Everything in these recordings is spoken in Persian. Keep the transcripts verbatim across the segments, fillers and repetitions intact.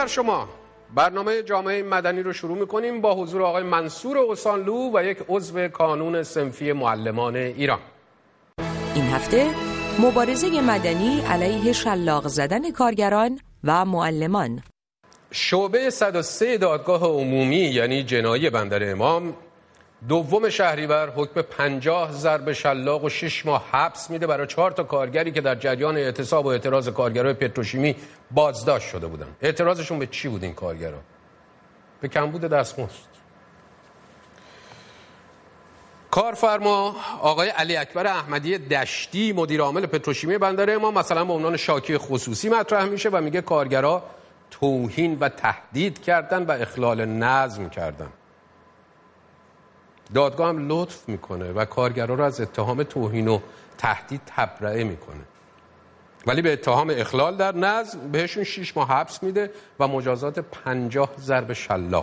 شما. برنامه جامعه مدنی رو شروع می‌کنیم با حضور آقای منصور اوسانلو و یک عضو کانون صنفی معلمان ایران. این هفته مبارزه مدنی علیه شلاق زدن کارگران و معلمان. شعبه صد و سه دادگاه عمومی یعنی جنایی بندر امام دوم شهریور حکم پنجاه ضرب شلاق و شش ماه حبس میده برای چهار تا کارگری که در جریان اعتصاب و اعتراض کارگرای پتروشیمی بازداشت شده بودن. اعتراضشون به چی بود این کارگرا؟ به کمبود دستمزد. کارفرما آقای علی اکبر احمدی دشتی مدیر عامل پتروشیمی بندر امام مثلا به عنوان شاکی خصوصی مطرح میشه و میگه کارگرا توهین و تهدید کردن و اخلال نظم کردن. دادگاه هم لطف میکنه و کارگرا رو از اتهام توهین و تهدید تبرئه میکنه، ولی به اتهام اخلال در نظم بهشون شش ماه حبس میده و مجازات پنجاه ضرب شلاق.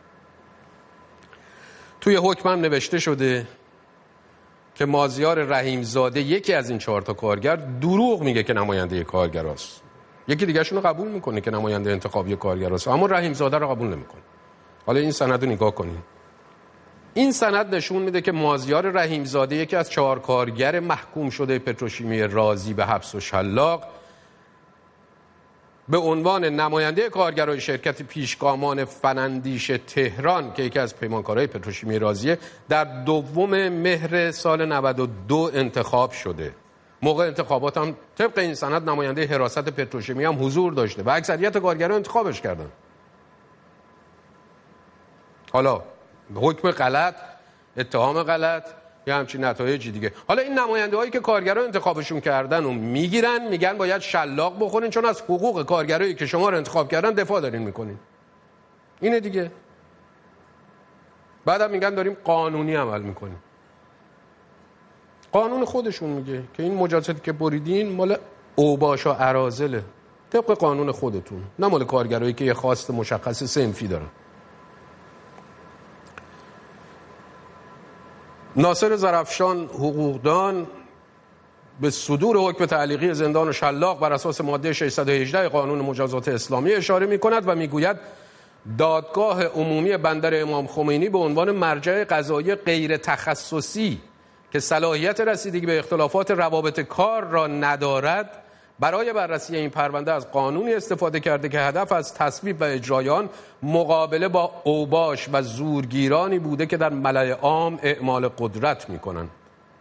توی حکم هم نوشته شده که مازیار رحیمزاده یکی از این چهار تا کارگر دروغ میگه که نماینده کارگراست. یکی دیگه شون رو قبول میکنه که نماینده انتخابی کارگراست، اما رحیمزاده رو قبول نمیکنه. حالا این سند رو نگاه کنید. این سند نشون میده که مازیار رحیمزاده یکی از چهار کارگر محکوم شده پتروشیمی رازی به حبس و شلاق به عنوان نماینده کارگرای شرکت پیشگامان فناندیش تهران که یکی از پیمانکارهای پتروشیمی رازیه در دوم مهر سال نود و دو انتخاب شده. موقع انتخابات هم طبق این سند نماینده حراست پتروشیمی هم حضور داشته و اکثریت کارگران انتخابش کردن. حالا حکم غلط، اتهام غلط یا همچین نتایجی دیگه. حالا این نماینده هایی که کارگران انتخابشون کردن و میگیرن میگن باید شلاق بخورین چون از حقوق کارگرایی که شما رو انتخاب کردن دفاع دارین میکنین. اینه دیگه. بعدم میگن داریم قانونی عمل میکنیم. قانون خودشون میگه که این مجازاتی که بریدین مال اوباش و اراذله، طبق قانون خودتون، نه مال کارگرایی که یه خواست مشخص صنفی دارن. ناصر ظرفشان حقوقدان به صدور حکم تعلیقی زندان و شلاق بر اساس ماده ششصد و هجده قانون مجازات اسلامی اشاره می‌کند و میگوید دادگاه عمومی بندر امام خمینی به عنوان مرجع قضایی غیر تخصصی که صلاحیت رسیدگی به اختلافات روابط کار را ندارد برای بررسی این پرونده از قانونی استفاده کرده که هدف از تصویب و اجرای آن مقابله با اوباش و زورگیرانی بوده که در ملأ عام اعمال قدرت میکنند.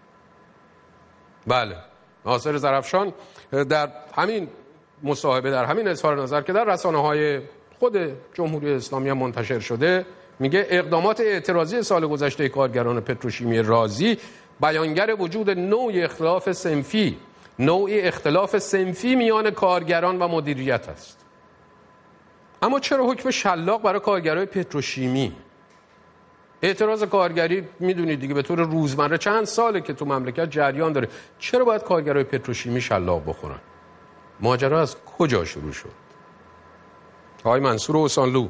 بله، ناصر ظرفشان در همین مصاحبه، در همین اظهار نظر که در رسانه‌های خود جمهوری اسلامی هم منتشر شده، میگه اقدامات اعتراضی سال گذشته کارگران پتروشیمی رازی بیانگر وجود نوعی اختلاف صنفی نوعی اختلاف صنفی میان کارگران و مدیریت است. اما چرا حکم شلاق برای کارگرای پتروشیمی؟ اعتراض کارگری میدونید دیگه به طور روزمره چند ساله که تو مملکت جریان داره. چرا باید کارگرای پتروشیمی شلاق بخورن؟ ماجرا از کجا شروع شد؟ آقای منصور اوسانلو.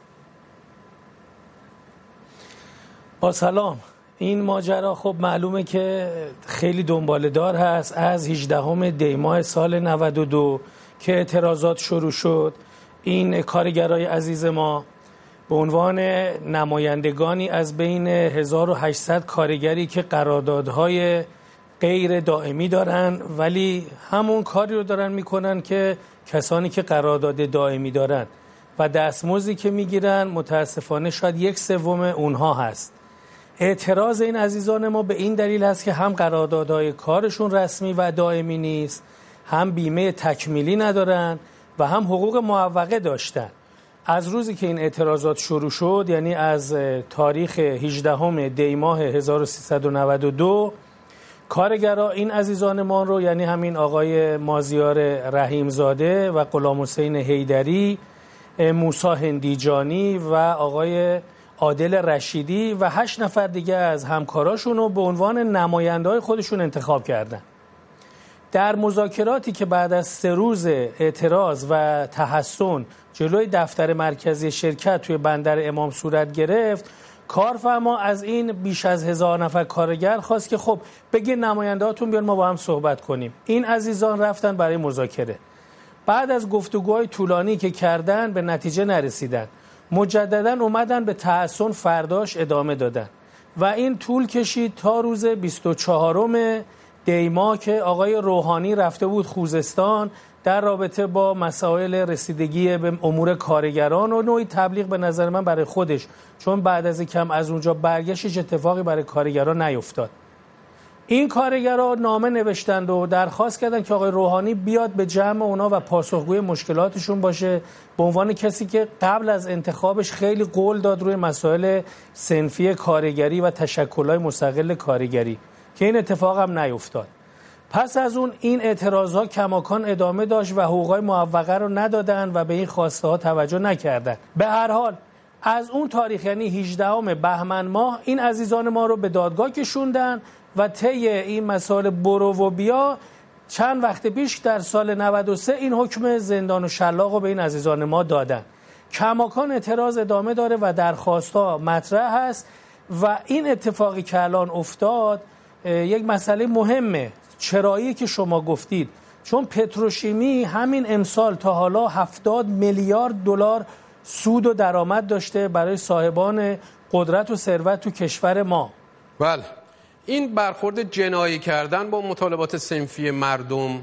با سلام. این ماجرا خب معلومه که خیلی دنباله‌دار هست. از هجدهم دی ماه سال نود و دو که اعتراضات شروع شد، این کارگرای عزیز ما به عنوان نمایندگانی از بین هزار و هشتصد کارگری که قراردادهای غیر دائمی دارن ولی همون کاری رو دارن میکنن که کسانی که قرارداد دائمی دارن و دستمزدی که میگیرن متاسفانه شاید یک سوم اونها هست. اعتراض این عزیزان ما به این دلیل هست که هم قراردادهای کارشون رسمی و دائمی نیست، هم بیمه تکمیلی ندارن و هم حقوق معوقه داشتن. از روزی که این اعتراضات شروع شد، یعنی از تاریخ هجدهم دی ماه هزار و سیصد و نود و دو، کارگرا این عزیزان ما رو، یعنی همین آقای مازیار رحیمزاده و غلام حسین حیدری، موسی هندیجانی و آقای عادل رشیدی و هشت نفر دیگه از همکاراشون رو به عنوان نماینده‌های خودشون انتخاب کردن. در مذاکراتی که بعد از سه روز اعتراض و تحصن جلوی دفتر مرکزی شرکت توی بندر امام صورت گرفت، کارفرما از این بیش از هزار نفر کارگر خواست که خب بگید نماینده‌هاتون بیان ما با هم صحبت کنیم. این عزیزان رفتن برای مذاکره. بعد از گفتگوهای طولانی که کردن به نتیجه نرسیدن، مجددا اومدن به تحسن فرداش ادامه دادن و این طول کشید تا روز بیست و چهارم دی ماه که آقای روحانی رفته بود خوزستان در رابطه با مسائل رسیدگی به امور کارگران و نوعی تبلیغ به نظر من برای خودش، چون بعد از کم از اونجا برگشت اتفاقی برای کارگران نیفتاد. این کارگران نامه نوشتند و درخواست کردند که آقای روحانی بیاد به جمع اونا و پاسخگوی مشکلاتشون باشه، به عنوان کسی که قبل از انتخابش خیلی قول داد روی مسائل صنفی کارگری و تشکل‌های مستقل کارگری، که این اتفاق هم نیفتاد. پس از اون این اعتراضها کماکان ادامه داشت و حقوقای معوقه رو ندادن و به این خواسته ها توجه نکردن. به هر حال از اون تاریخ یعنی هجدهم بهمن ماه این عزیزان ما رو به دادگاه کشوندن و طی این مسائل برو و بیا چند وقت پیش در سال نود و سه این حکم زندان و شلاق رو به این عزیزان ما دادن. کماکان اعتراض ادامه داره و درخواست‌ها مطرح هست و این اتفاقی که الان افتاد یک مسئله مهمه، چرایی که شما گفتید، چون پتروشیمی همین امسال تا حالا هفتاد میلیارد دلار سود و درآمد داشته برای صاحبان قدرت و ثروت تو کشور ما. بله، این برخورد جنایی کردن با مطالبات صنفی مردم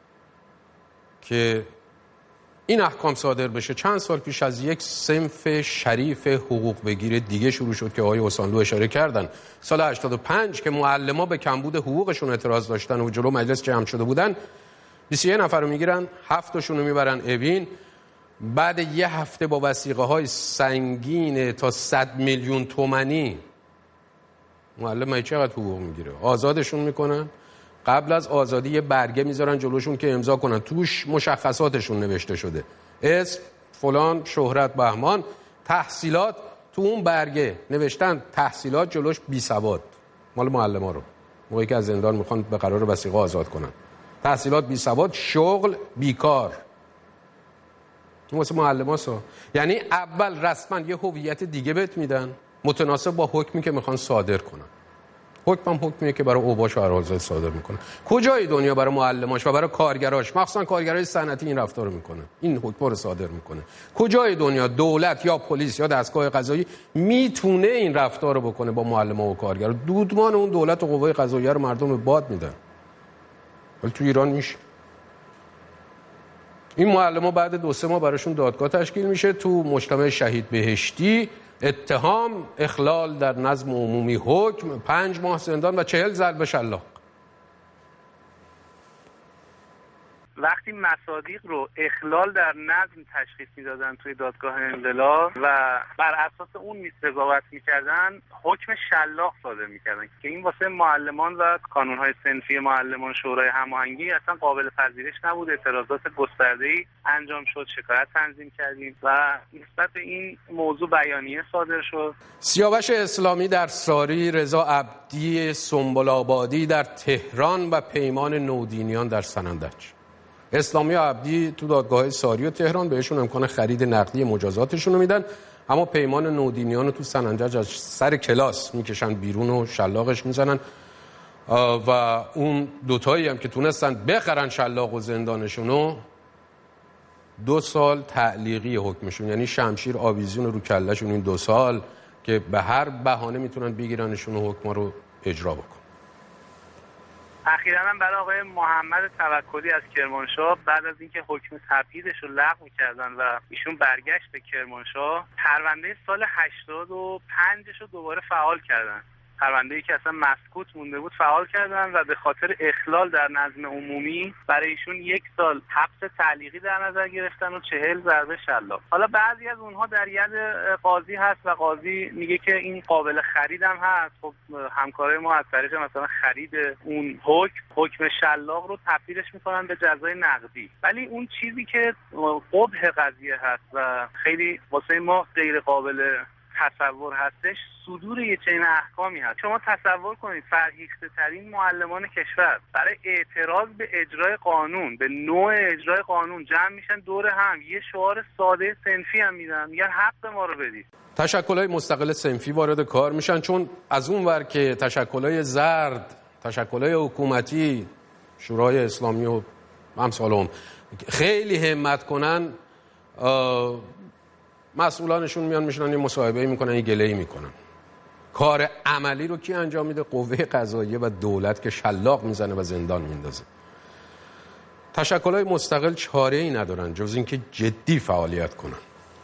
که این احکام صادر بشه چند سال پیش از یک صنف شریف حقوق بگیر دیگه شروع شد که آقای حسانلو اشاره کردن. سال هشتاد و پنج که معلما به کمبود حقوقشون اعتراض داشتن و جلو مجلس جمع شده بودن، بیست و یک نفر رو میگیرن، هفت تاشون رو میبرن اوین، بعد یه هفته با وثیقه های سنگین تا صد میلیون تومانی معلم چقدر حقوق میگیره آزادشون میکنن. قبل از آزادی یه برگه میذارن جلوشون که امضا کنن، توش مشخصاتشون نوشته شده، اسم فلان، شهرت، بهمان، تحصیلات. تو اون برگه نوشتن تحصیلات، جلوش بی سواد، مال معلم ها رو موقعی که از زندان میخوان به قرار وثیقه آزاد کنن، تحصیلات بی سواد، شغل بیکار. این واسه معلم هاستا. یعنی اول رسما یه هویت دیگه بهت میدن متناسب با حکمی که میخوان صادر کنن. حکم هم حکمیه که برای اوباش و ارازل صادر میکنه. کجای دنیا برای معلماش و برای کارگراش، مخصوصا کارگرای صنعتی، این رفتار میکنه، این حکم رو صادر میکنه؟ کجای دنیا دولت یا پلیس یا دستگاه قضایی میتونه این رفتار رو بکنه با معلما و کارگرا؟ دودمان اون دولت و قوای قضاییه رو مردم به باد میدن. ولی تو ایران میشه. این معلما بعد دو سه ماه براشون دادگاه تشکیل میشه تو مجتمع شهید بهشتی، اتهام اخلال در نظم عمومی، حکم پنج ماه زندان و چهل ضرب شلاق. وقتی مصادیق رو اخلال در نظم تشخیص میدادن توی دادگاه انقلاب و بر اساس اون قضاوت میکردن، حکم شلاق صادر میکردن که این واسه معلمان و کانونهای صنفی معلمان شورای هماهنگی اصلا قابل پذیرش نبود. اعتراضات گسترده‌ای انجام شد، شکایت تنظیم کردیم و نسبت به این موضوع بیانیه صادر شد. سیاوش اسلامی در ساری، رضا عبدی سنبل آبادی در تهران و پیمان نودینیان در سنندج. اسلامی و عبدی تو دادگاه ساری و تهران بهشون امکان خرید نقدی مجازاتشون رو میدن، اما پیمان نودینیان رو تو سنندج از سر کلاس میکشن بیرون و شلاقش میزنن و اون دوتایی هم که تونستن بخرن شلاق و زندانشون رو، دو سال تعلیقی حکمشون، یعنی شمشیر آویزون رو کلهشون این دو سال که به هر بهانه میتونن بگیرنشون و حکم رو اجرا بکن. اخیراً هم برای آقای محمد توکلی از کرمانشاه بعد از اینکه حکم تبعیدش رو لغو کردن و ایشون برگشت به کرمانشاه، پرونده سال هشتاد و پنجش رو دوباره فعال کردن. پرونده‌ای که اصلا مسکوت مونده بود فعال کردن و به خاطر اخلال در نظم عمومی برای ایشون یک سال حبس تعلیقی در نظر گرفتن و چهل ضربه شلاق. حالا بعضی از اونها در ید قاضی هست و قاضی میگه که این قابل خریدم هست. خب همکارای ما از طریق مثلا خرید اون حکم حکم شلاق رو تبدیلش میکنن به جزای نقدی، ولی اون چیزی که قبح قضیه هست و خیلی واسه ما غیر قابل تصور هستش، صدور یه چنین احکامی هست. شما تصور کنید فرهیخته ترین معلمان کشور برای اعتراض به اجرای قانون، به نوع اجرای قانون جمع میشن دور هم، یه شعار ساده صنفی هم میدن، میگن حق ما رو بدید. تشکل‌های مستقل صنفی وارد کار میشن، چون از اون ور که تشکل‌های زرد، تشکل‌های حکومتی، شورای اسلامی و امثال هم خیلی همت کنن مسئولانشون میان میشنن یه مصاحبه میکنن، یه گله‌ای میکنن. کار عملی رو کی انجام میده؟ قوه قضاییه و دولت که شلاق میزنه و زندان میندازه. تشکل‌های مستقل چاره‌ای ندارن جز اینکه جدی فعالیت کنن.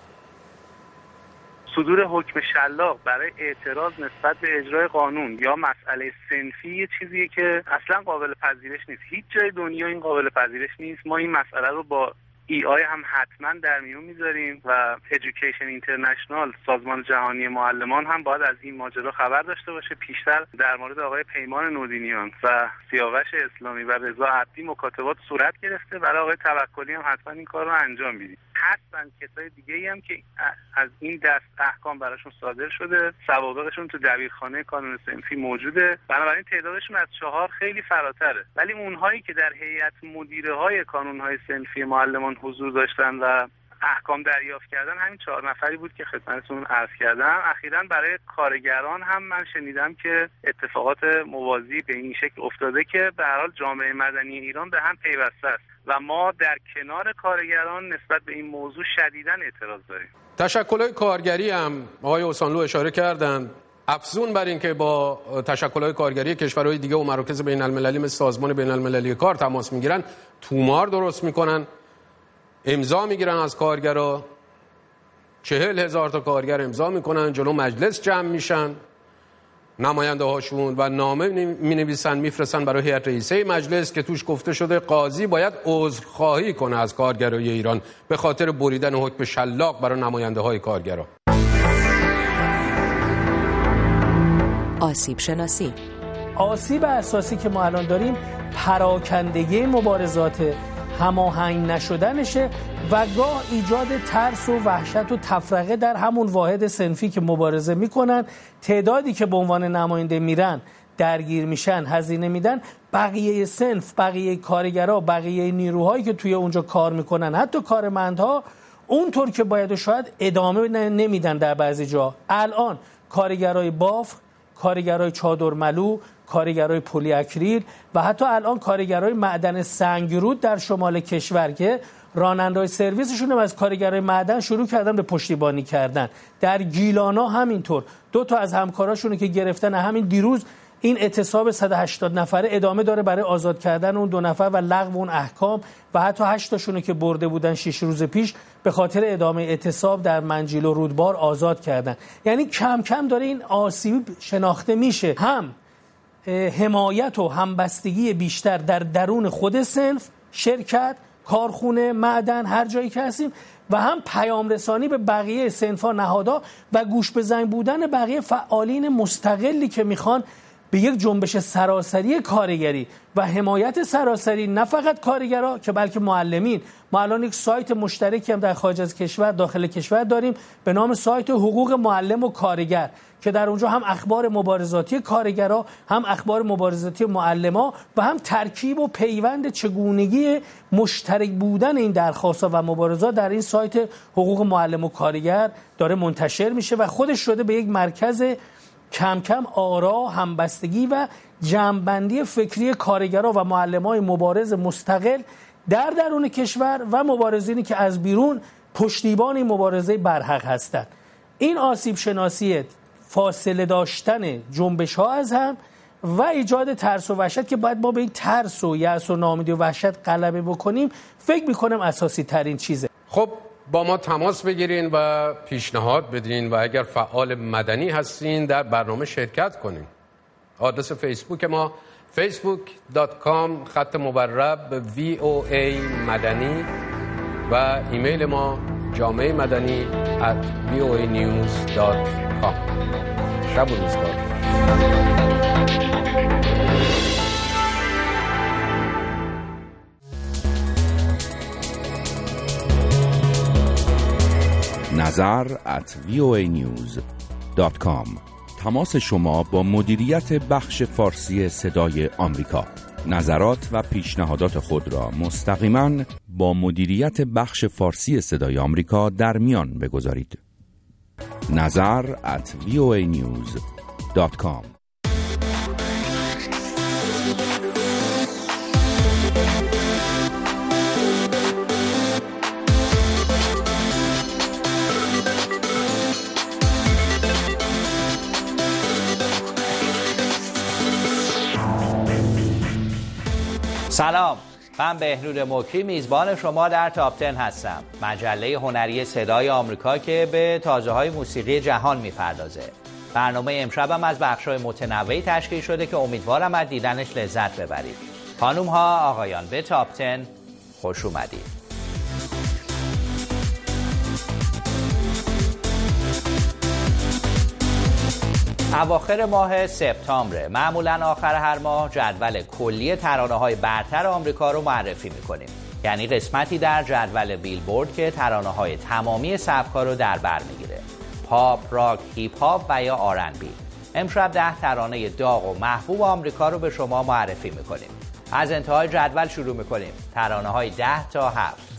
صدور حکم شلاق برای اعتراض نسبت به اجرای قانون یا مسئله صنفی یه چیزیه که اصلا قابل پذیرش نیست. هیچ جای دنیا این قابل پذیرش نیست. ما این مسئله رو با ای آی هم حتما در میون میذاریم و ادویکیشن اینترنشنال، سازمان جهانی معلمان، هم باید از این ماجرا خبر داشته باشه. پیشتر در مورد آقای پیمان نوردینیان و سیاوش اسلامی و رضا عبدی مکاتبات صورت گرفته. برای آقای توکلی هم حتما این کار رو انجام بدید. هستن کسای دیگه‌ای هم که از این دست احکام براشون صادر شده، سوابقشون تو دبیرخانه کانون صنفی موجوده، بنابراین تعدادشون از چهار خیلی فراتره. ولی اونهایی که در هیئت مدیره‌های کانون‌های صنفی معلمان حضور داشتن و احکام دریافت کردن همین چهار نفری بود که خدمتتون عرض کردم. اخیراً برای کارگران هم من شنیدم که اتفاقات موازی به این شکل افتاده که به هر حال جامعه مدنی ایران به هم پیوسته است و ما در کنار کارگران نسبت به این موضوع شدیداً اعتراض داریم. تشکل‌های کارگری هم آقای اوسانلو اشاره کردند، افزون بر این که با تشکل‌های کارگری کشورهای دیگه و مراکز بین‌المللی مثل سازمان بین‌المللی کار تماس میگیرن، تومار درست میکنن، امضا میگیرن از کارگرها، چهل هزار تا کارگر امضا میکنن، جلو مجلس جمع میشن نماینده هاشون و نامه می نویسن میفرستن برای هیئت رئیسه مجلس که توش گفته شده قاضی باید عذرخواهی کنه از کارگرای ایران به خاطر بریدن حکم شلاق برای نماینده های کارگرا. آسیب شناسی. آسیب اساسی که ما الان داریم پراکندگی مبارزات، هماهنگ نشدنشه و گاه ایجاد ترس و وحشت و تفرقه در همون واحد صنفی که مبارزه میکنن. تعدادی که به عنوان نماینده میرن، درگیر میشن، هزینه میدن، بقیه صنف، بقیه کارگرها، بقیه نیروهایی که توی اونجا کار میکنن، حتی کارمندها اونطور که باید و شاید ادامه نمیدن. در بعضی جا الان کارگرای بافت، کارگرای چادرملو، کارگرای پلی اکریل و حتی الان کارگرای معدن سنگرود در شمال کشور که راننده‌های سرویسشون هم از کارگرای معدن شروع کردن به پشتیبانی کردن. در گیلانا همینطور دو تا از همکاراشون که گرفتن همین دیروز این اعتصاب صد و هشتاد نفره ادامه داره برای آزاد کردن اون دو نفر و لغو اون احکام و حتی هشت تاشون که برده بودن شش روز پیش به خاطر ادامه اعتصاب در منجیل و رودبار آزاد کردن. یعنی کم کم داره این آسیب شناخته میشه، هم حمایت و همبستگی بیشتر در درون خود صنف، شرکت، کارخونه، معدن، هر جایی که هستیم، و هم پیام رسانی به بقیه صنفا، نهادها و گوش به زنگ بودن بقیه فعالین مستقلی که میخوان به یک جنبش سراسری کارگری و حمایت سراسری، نه فقط کارگرها که بلکه معلمین. ما الان یک سایت مشترکی هم در خارج از کشور، داخل کشور داریم به نام سایت حقوق معلم و کارگر که در اونجا هم اخبار مبارزاتی کارگرها، هم اخبار مبارزاتی معلما و هم ترکیب و پیوند چگونگی مشترک بودن این درخواست‌ها و مبارزات در این سایت حقوق معلم و کارگر داره منتشر میشه و خودش شده به یک مرکز کم کم آرا، همبستگی و جمع‌بندی فکری کارگرها و معلمای مبارز مستقل در درون کشور و مبارزینی که از بیرون پشتیبان این مبارزه برحق هستند. این آسیب شناسی، فاصله داشتن جنبش ها از هم و ایجاد ترس و وحشت که باید ما به این ترس و یأس و ناامیدی و وحشت غلبه بکنیم، فکر میکنم اساسی ترین چیزه. خب با ما تماس بگیرین و پیشنهاد بدین و اگر فعال مدنی هستین در برنامه شرکت کنین. آدرس فیسبوک ما فیسبوک دات کام خط مورب وی او ای مدنی و ایمیل ما جامعه مدنی ات وی او ای نیوز دات کام. شب و روزگار. نظر ات وی او ای نیوز دات کام. تماس شما با مدیریت بخش فارسی صدای آمریکا. نظرات و پیشنهادات خود را مستقیما با مدیریت بخش فارسی صدای آمریکا در میان بگذارید. نظر ات وی او ای نیوز دات کام. سلام، من بهنود مکری میزبان شما در تاپ ده هستم، مجله هنری صدای آمریکا که به تازه‌های موسیقی جهان میپردازه. برنامه امشبم از بخش‌های متنوعی تشکیل شده که امیدوارم از دیدنش لذت ببرید. خانوم‌ها، آقایان، به تاپ ده خوش اومدید. اواخر ماه سپتامبر، معمولاً آخر هر ماه جدول کلی ترانه‌های برتر آمریکا رو معرفی می‌کنیم. یعنی قسمتی در جدول بیلبورد که ترانه‌های تمامی سبک‌ها رو در بر می‌گیره. پاپ، راک، هیپ هاپ و یا آر ان بی. امشب ده ترانه داغ و محبوب آمریکا رو به شما معرفی می‌کنیم. از انتهای جدول شروع می‌کنیم. ترانه‌های ده تا هفت.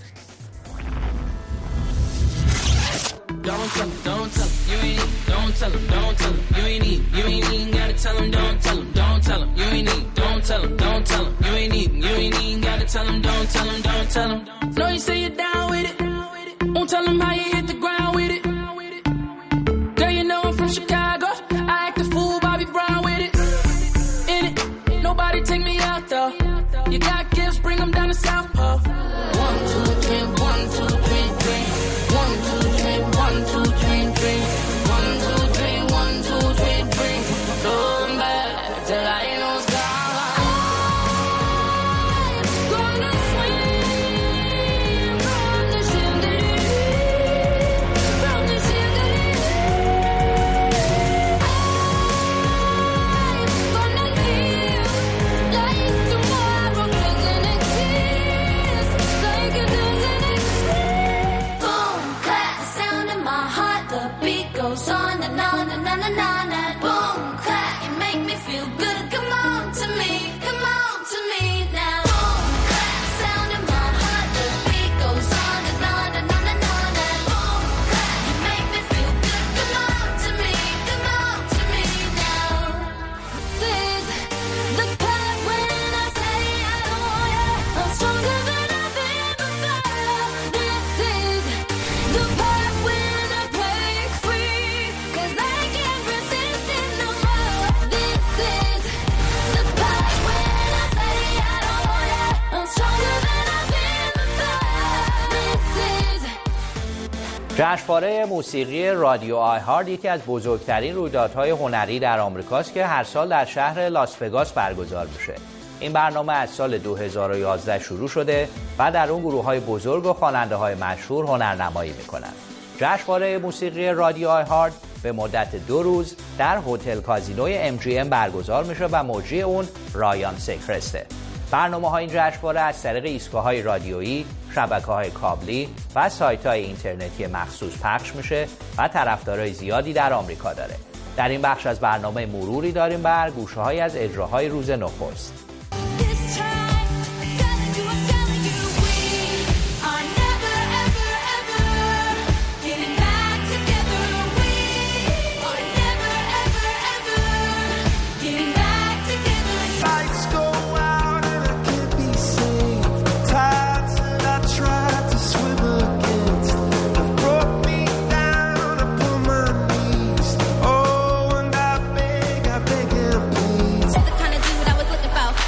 Don't tell him, don't tell him, you ain't need, don't tell him, don't tell him, you ain't need, you ain't even gotta tell him, don't tell him, don't tell him, you ain't need, don't tell him, don't tell him, you ain't need, you ain't even gotta tell him, don't tell him, don't tell him. Know you say you're down with it, won't tell him how you hit the ground with it. Girl, you know I'm from Chicago, I act a fool, Bobby Brown with it. In it, nobody take me out though. You got gifts, bring them down to South Pole. One, two, three, one, two, three, three. One, two, three, one, two, three, three. One, two, three, one, two, three, three. Going back till I ain't no sky. I'm gonna swim from the chandelier, from the chandelier. I'm gonna live like tomorrow doesn't exist, like it doesn't exist. Boom, clap, the sound in my heart, the beat goes on and on and on and on and boom, clap, you make me feel good. Come on to me, come on to me now. Boom, clap, the sound in my heart, the beat goes on and on and on and on and boom, clap, you make me feel good. Come on to me, come on to me now. This is the part when I say I don't want you. I'm stronger than I've ever felt. This is the part when I break free, 'cause I can't resist it no more. This is the part when I say I don't want you. I'm stronger than I've ever felt. This is جشنواره موسیقی رادیو آی هارد یکی از بزرگترین رویدادهای هنری در آمریکاست که هر سال در شهر لاس وگاس برگزار میشه. این برنامه از سال دو هزار و یازده شروع شده و در اون گروه‌های بزرگ و خواننده‌های مشهور هنرنمایی میکنن. جشنواره موسیقی رادیو آی هارد به مدت دو روز در هتل کازینوی ام جی ام برگزار میشه و مجری اون رایان سیکرسته. برنامه‌های این جشنواره از طریق ایستگاه‌های رادیویی، شبکه‌های کابلی و سایت‌های اینترنتی مخصوص پخش میشه و طرفدارای زیادی در آمریکا داره. در این بخش از برنامه مروری داریم بر گوشه‌هایی از اجراهای روز نخست. this time. I'm telling you, I'm telling you, we are never, ever, ever getting back together. We are never, ever, ever getting back together. Lights go out and I can't be saved. Tides that I tried to swim against have brought me down upon my knees. Oh, and I beg, I beg and please. The kind of dude I was looking for.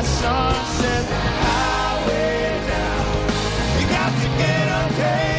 sunset highway down. You got to get up, hey.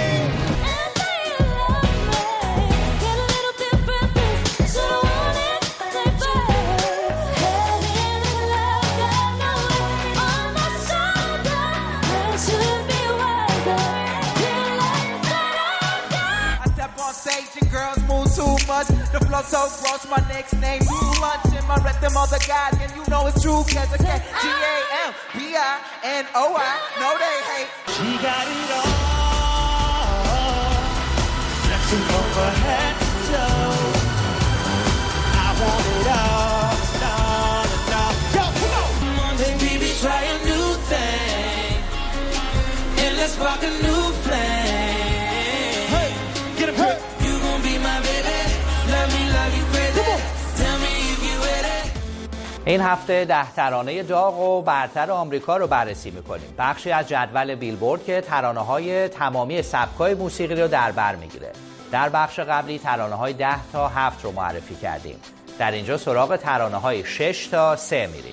The flow so gross, my next name, you lunch in my rep, them other guys, and you know it's true, cause I can't G A M B I N O I, know they hate. She got it all, flexing from her head to toe. I want it all, all, all. Yo, come on! Come on, then baby, try a new thing, and let's rock a new flame. Hey, get up here. You gon' be my baby. این هفته ده ترانه داغ و برتر آمریکا رو بررسی میکنیم. بخشی از جدول بیلبورد که ترانه‌های تمامی سبک‌های موسیقی رو در بر میگیره. در بخش قبلی ترانه‌های ده تا هفت رو معرفی کردیم. در اینجا سراغ ترانه‌های شش تا سه میریم.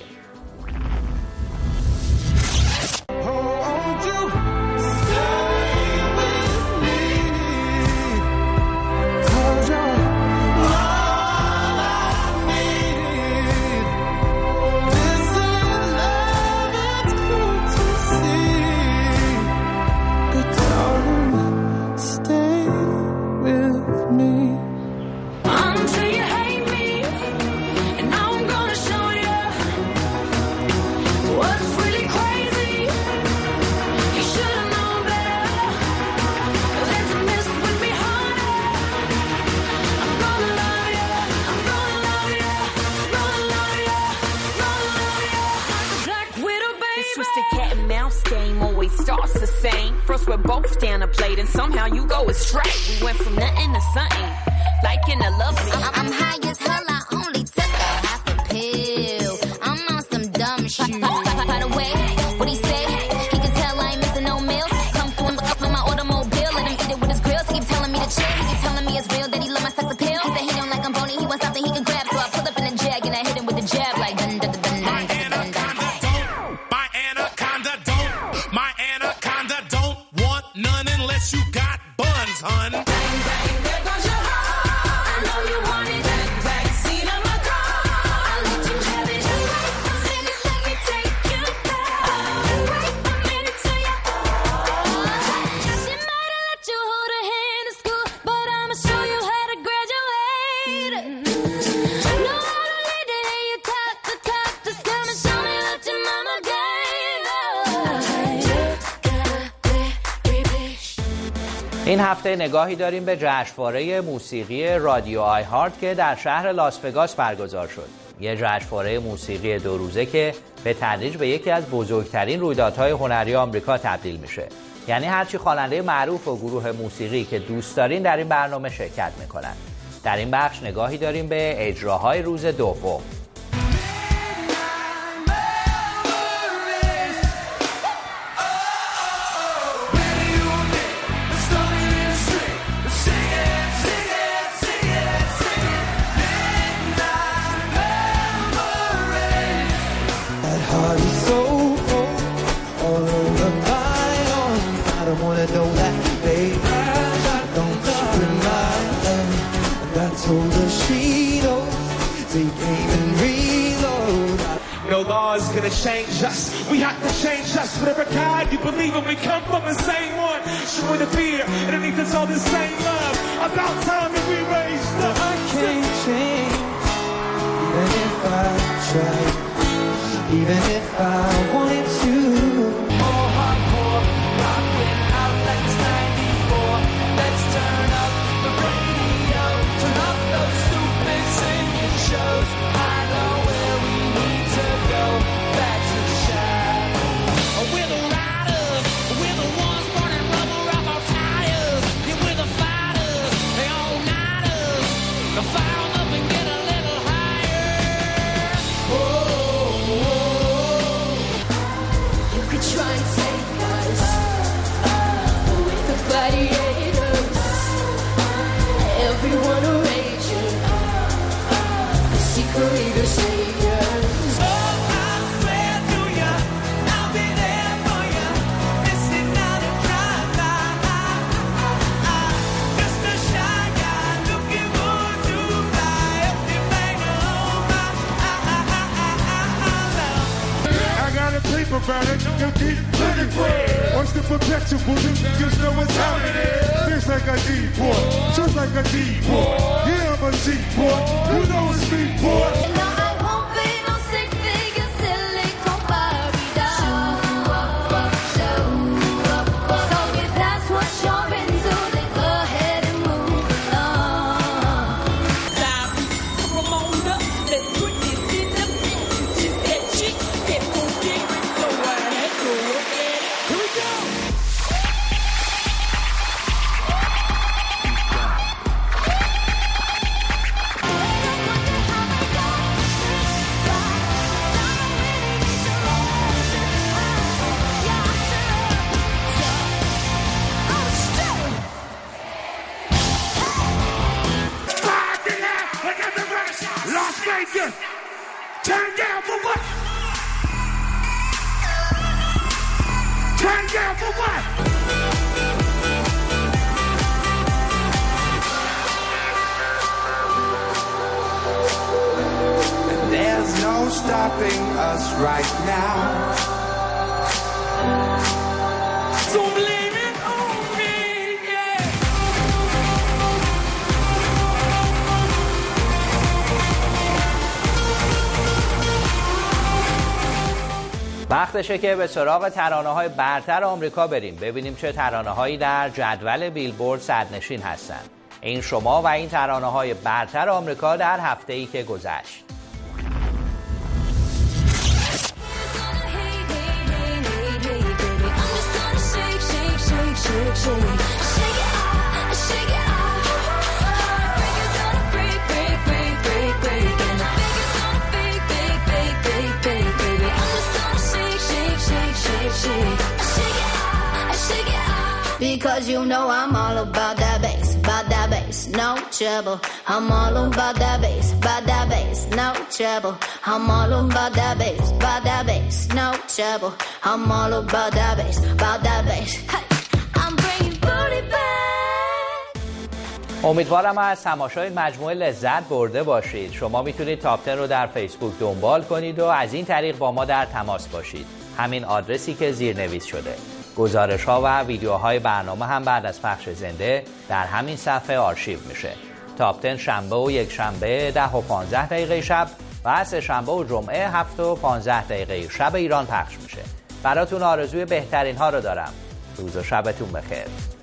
Starts the same. First we're both down a plate and somehow you go astray. We went from nothing to something, like in a love scene. I'm, I'm high as hell, I only took a half a pill. I'm on some dumb shit. By the way, what he say? He can tell I ain't missing no meals. Come through and up in my automobile, let him eat it with his grills. He keep telling me to chill, he keep telling me it's real that he love my sex appeal. He said he don't like I'm bony, he wants something he can grab. So I pull up in a jag and I hit him with a jab like dun dun dun dun dun dun dun dun. My anaconda don't, my anaconda don't want none unless you got buns, hun. Bang, bang, there goes your heart. I know you want it. Back, back, seat of my car. I'll let you have it. Wait a minute, let me take you back. Wait a minute till you. She might have let you hold her hand in school, but I'ma show you how to graduate. Know how to lead it and you top the top. Just come and show me what your mama gave. این هفته نگاهی داریم به جشنواره موسیقی رادیو آی هارت که در شهر لاس وگاس برگزار شد. یه جشنواره موسیقی دو روزه که به تدریج به یکی از بزرگترین رویدادهای هنری آمریکا تبدیل میشه. یعنی هرچی خواننده معروف و گروه موسیقی که دوست دارین در این برنامه شرکت میکنن. در این بخش نگاهی داریم به اجراهای روز دوم. No laws gonna change us. We have to change us. Whatever God you believe in, we come from the same one. Showing the fear, underneath it's all the same love. About time that we raised up. I can't change, even if I tried, even if I wanted to. More hardcore, rockin' out like it's ninety-four. Let's turn up the radio, turn up those stupid singing shows. I know where we need to go, back to the shadow. We're the riders, we're the ones burning rubber off our tires. Yeah, we're the fighters, they all nighters. panic, you keep plenty bread. What's the perpetual? You niggas know what's happening. Just like a D-boy, just like a D-boy. Yeah, I'm a D-boy, you know it's me, boy. No, I won't be no sick figure, silicone Barbie doll. Show up, up, show up, up. So if that's what you're into, then go ahead and move along. Stop, Ramona, let's put this in the mix. She said she kept on scaring, so I had to look at it. Here we go. Las Vegas, turn down for what? Turn down for what? There's no stopping us right now. So blame it on me, yeah. وقتشه که به سراغ ترانه‌های برتر آمریکا بریم، ببینیم چه ترانه‌هایی در جدول بیلبورد صدرنشین هستند. این شما و این ترانه‌های برتر آمریکا در هفته‌ای که گذشت. Because you know I'm all about that bass, about that bass, no trouble. I'm all about that bass, about that bass, no trouble. I'm all about that bass, about that bass, no trouble. I'm all about that bass, about that bass. Hey, I'm bringing booty back. امیدوارم از تماشای مجموعه لذت برده باشید. شما میتونید تاپ ده رو در فیسبوک دنبال کنید و از این طریق با ما در تماس باشید. همین آدرسی که زیرنویس شده. گزارش ها و ویدیوهای برنامه هم بعد از پخش زنده در همین صفحه آرشیو میشه. تاپ ده شنبه و یک شنبه ده و پانزده دقیقه شب و سه شنبه و جمعه هفت و پانزده دقیقه شب ایران پخش میشه. براتون آرزوی بهترین ها رو دارم. روز و شبتون بخیر.